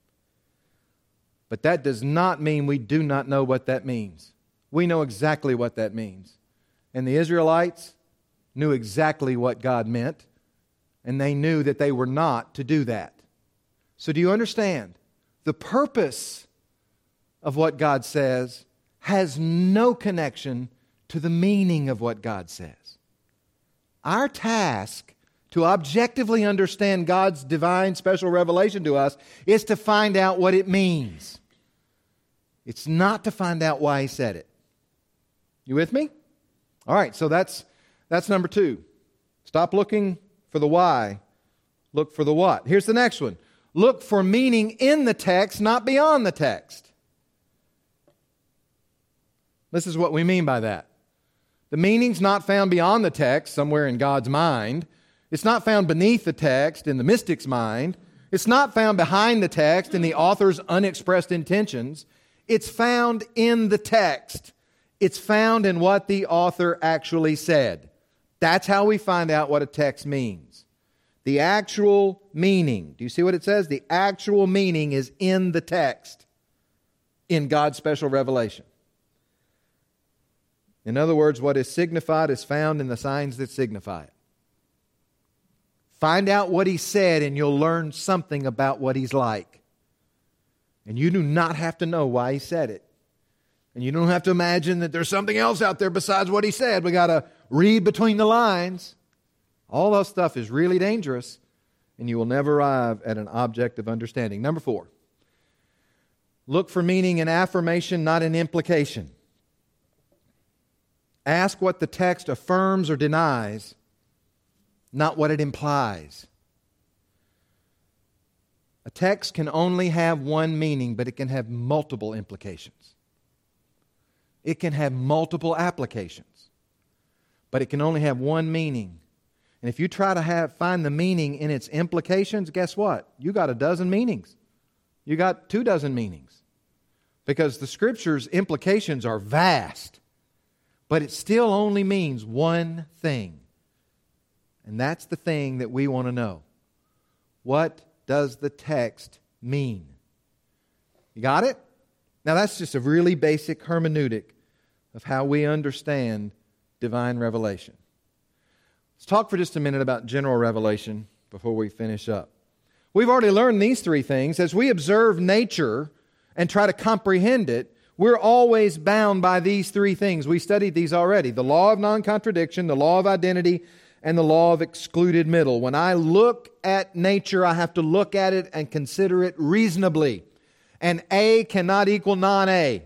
S1: But that does not mean we do not know what that means. We know exactly what that means. And the Israelites knew exactly what God meant, and they knew that they were not to do that. So do you understand? The purpose of what God says has no connection to the meaning of what God says. Our task to objectively understand God's divine special revelation to us is to find out what it means. It's not to find out why He said it. You with me? All right, so that's that's number two. Stop looking for the why. Look for the what. Here's the next one. Look for meaning in the text, not beyond the text. This is what we mean by that. The meaning's not found beyond the text, somewhere in God's mind. It's not found beneath the text, in the mystic's mind. It's not found behind the text, in the author's unexpressed intentions. It's found in the text. It's found in what the author actually said. That's how we find out what a text means. The actual meaning. Do you see what it says? The actual meaning is in the text, in God's special revelation. In other words, what is signified is found in the signs that signify it. Find out what He said and you'll learn something about what He's like. And you do not have to know why He said it. And you don't have to imagine that there's something else out there besides what He said. We got to read between the lines. All that stuff is really dangerous, and you will never arrive at an object of understanding. Number four, look for meaning in affirmation, not in implication. Ask what the text affirms or denies, not what it implies. A text can only have one meaning, but it can have multiple implications. It can have multiple applications, but it can only have one meaning. And if you try to have find the meaning in its implications, guess what? You got a dozen meanings. You got two dozen meanings. Because the Scripture's implications are vast, but it still only means one thing. And that's the thing that we want to know. What does the text mean? You got it? Now that's just a really basic hermeneutic of how we understand divine revelation. Let's talk for just a minute about general revelation before we finish up. We've already learned these three things. As we observe nature and try to comprehend it, we're always bound by these three things. We studied these already. The law of non-contradiction, the law of identity, and the law of excluded middle. When I look at nature, I have to look at it and consider it reasonably. And A cannot equal non-A.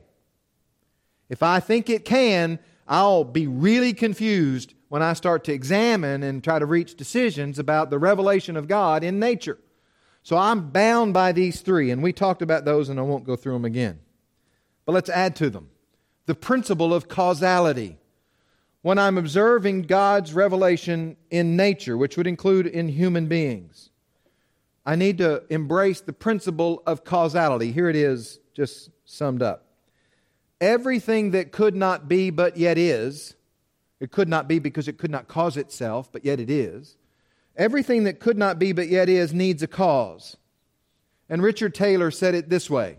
S1: If I think it can, I'll be really confused when I start to examine and try to reach decisions about the revelation of God in nature. So I'm bound by these three, and we talked about those, and I won't go through them again. But let's add to them. The principle of causality. When I'm observing God's revelation in nature, which would include in human beings, I need to embrace the principle of causality. Here it is, just summed up. Everything that could not be but yet is, it could not be because it could not cause itself, but yet it is. Everything that could not be but yet is needs a cause. And Richard Taylor said it this way.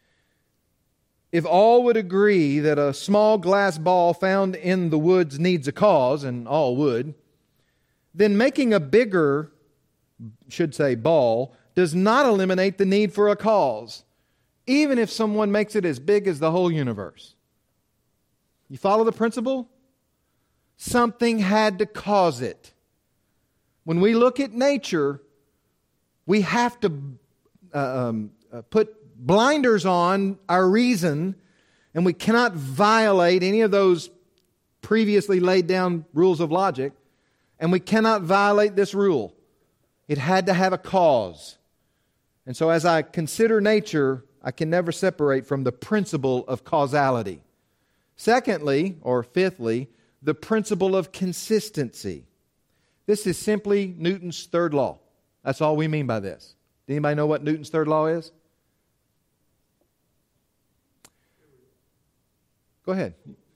S1: If all would agree that a small glass ball found in the woods needs a cause, and all would, then making a bigger, should say ball, does not eliminate the need for a cause, even if someone makes it as big as the whole universe. You follow the principle? Something had to cause it. When we look at nature, we have to uh, um, uh, put blinders on our reason, and we cannot violate any of those previously laid down rules of logic, and we cannot violate this rule. It had to have a cause. And so as I consider nature, I can never separate from the principle of causality. Secondly, or fifthly, the principle of consistency. This is simply Newton's third law. That's all we mean by this. Does anybody know what Newton's third law is? Go ahead.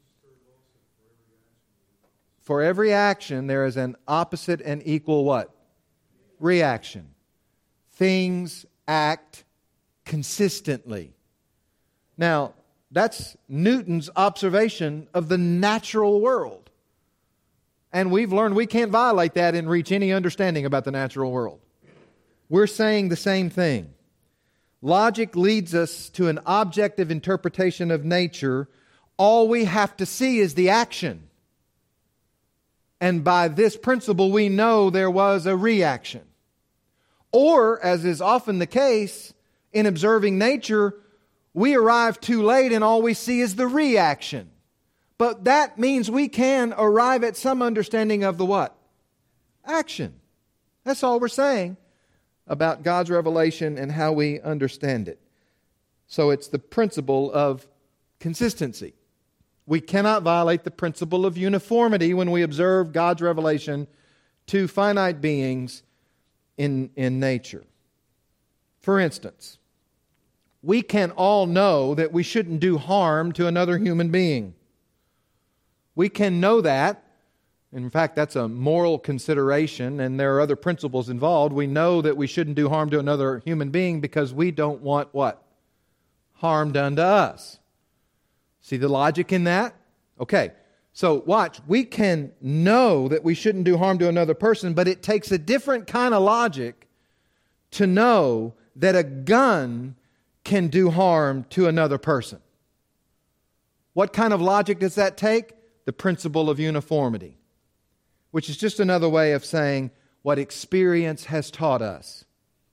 S1: For every action, there is an opposite and equal what? Reaction. Things act consistently. Now, that's Newton's observation of the natural world. And we've learned we can't violate that and reach any understanding about the natural world. We're saying the same thing. Logic leads us to an objective interpretation of nature. All we have to see is the action. and by this principle we know there was a reaction. Or, as is often the case in observing nature, we arrive too late and all we see is the reaction. But that means we can arrive at some understanding of the what? Action. That's all we're saying about God's revelation and how we understand it. So it's the principle of consistency. We cannot violate the principle of uniformity when we observe God's revelation to finite beings in, in nature. For instance, we can all know that we shouldn't do harm to another human being. We can know that. In fact, that's a moral consideration, and there are other principles involved. We know that we shouldn't do harm to another human being because we don't want what? Harm done to us. See the logic in that? Okay, so watch. We can know that we shouldn't do harm to another person, but it takes a different kind of logic to know that a gun can do harm to another person. What kind of logic does that take? The principle of uniformity, which is just another way of saying what experience has taught us.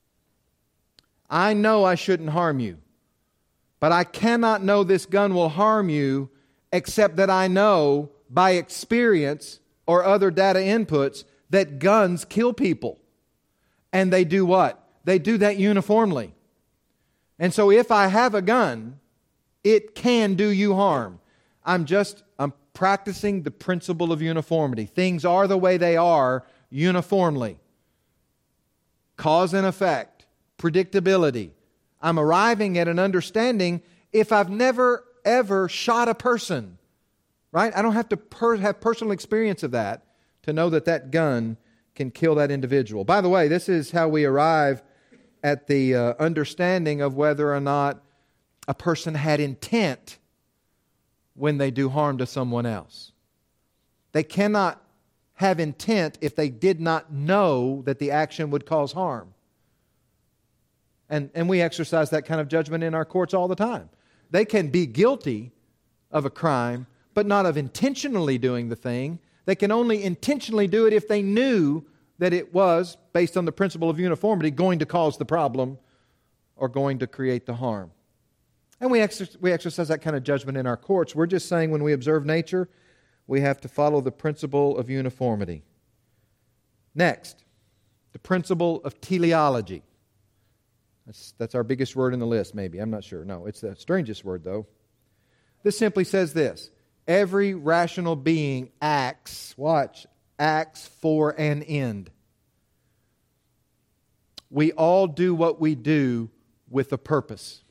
S1: I know I shouldn't harm you, but I cannot know this gun will harm you except that I know by experience or other data inputs that guns kill people. And they do what? They do that uniformly. And so if I have a gun, it can do you harm. I'm just, I'm practicing the principle of uniformity. Things are the way they are uniformly. Cause and effect, predictability. I'm arriving at an understanding if I've never, ever shot a person, right? I don't have to per- have personal experience of that to know that that gun can kill that individual. By the way, this is how we arrive at the uh, understanding of whether or not a person had intent when they do harm to someone else. They cannot have intent if they did not know that the action would cause harm. And, and we exercise that kind of judgment in our courts all the time. They can be guilty of a crime, but not of intentionally doing the thing. They can only intentionally do it if they knew that it was, based on the principle of uniformity, going to cause the problem or going to create the harm. And we, exer- we exercise that kind of judgment in our courts. We're just saying when we observe nature, we have to follow the principle of uniformity. Next, the principle of teleology. That's, that's our biggest word in the list, maybe. I'm not sure. No, it's the strangest word, though. This simply says this. Every rational being acts, watch, acts for an end. We all do what we do with a purpose.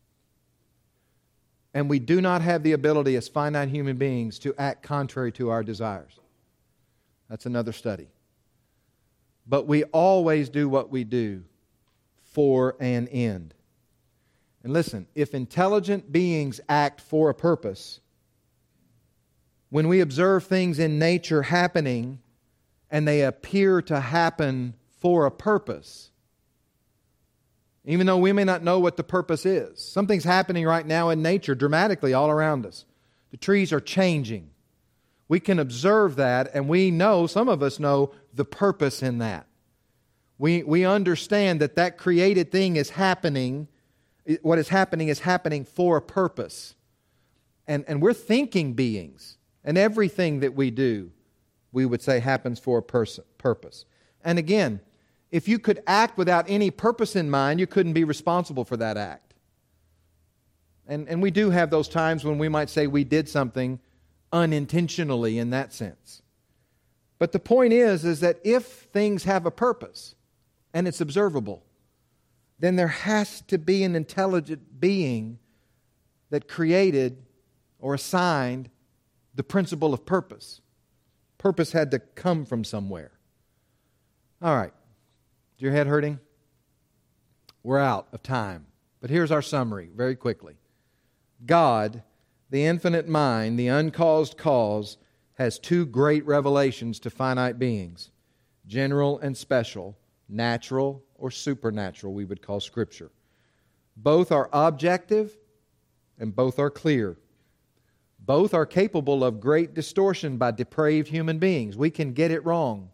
S1: And we do not have the ability as finite human beings to act contrary to our desires. That's another study. But we always do what we do for an end. And listen, if intelligent beings act for a purpose, when we observe things in nature happening and they appear to happen for a purpose, even though we may not know what the purpose is, something's happening right now in nature dramatically all around us. The trees are changing. We can observe that, and we know, some of us know, the purpose in that. We, we understand that that created thing is happening. What is happening is happening for a purpose. And, and we're thinking beings. And everything that we do, we would say happens for a person, purpose. And again, if you could act without any purpose in mind, you couldn't be responsible for that act. And, and we do have those times when we might say we did something unintentionally in that sense. But the point is, is that if things have a purpose and it's observable, then there has to be an intelligent being that created or assigned the principle of purpose. Purpose had to come from somewhere. All right. Is your head hurting? We're out of time. But here's our summary very quickly. God, the infinite mind, the uncaused cause, has two great revelations to finite beings, general and special, natural or supernatural, we would call Scripture. Both are objective and both are clear. Both are capable of great distortion by depraved human beings. We can get it wrong.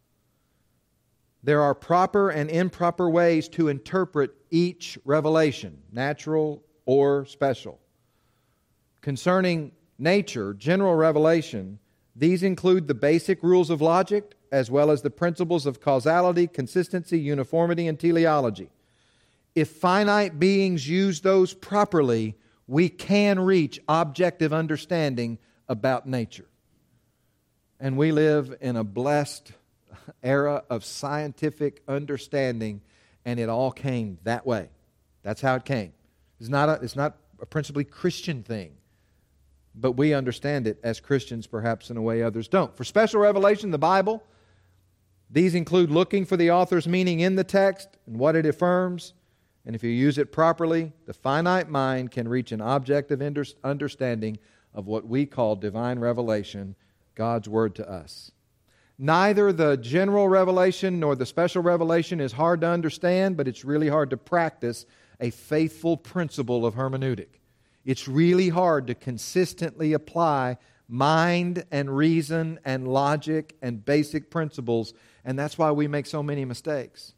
S1: There are proper and improper ways to interpret each revelation, natural or special. Concerning nature, general revelation, these include the basic rules of logic as well as the principles of causality, consistency, uniformity, and teleology. If finite beings use those properly, we can reach objective understanding about nature. And we live in a blessed era of scientific understanding, and it all came that way. That's how it came. It's not a, it's not a principally Christian thing, but we understand it as Christians perhaps in a way others don't. For special revelation, the Bible, these include looking for the author's meaning in the text and what it affirms. And if you use it properly, the finite mind can reach an objective understanding of what we call divine revelation, God's Word to us. Neither the general revelation nor the special revelation is hard to understand, but it's really hard to practice a faithful principle of hermeneutic. It's really hard to consistently apply mind and reason and logic and basic principles, and that's why we make so many mistakes.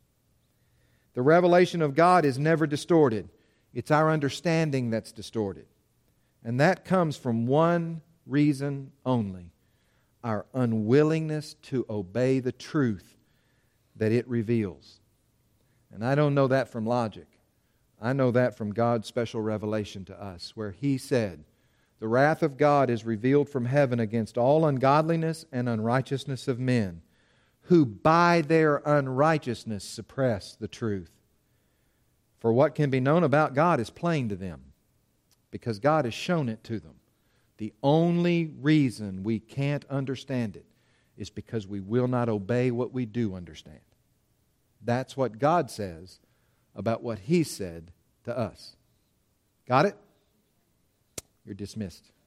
S1: The revelation of God is never distorted. It's our understanding that's distorted. And that comes from one reason only: our unwillingness to obey the truth that it reveals. And I don't know that from logic. I know that from God's special revelation to us, where He said, "The wrath of God is revealed from heaven against all ungodliness and unrighteousness of men, who by their unrighteousness suppress the truth. For what can be known about God is plain to them, because God has shown it to them." The only reason we can't understand it is because we will not obey what we do understand. That's what God says about what He said to us. Got it? You're dismissed.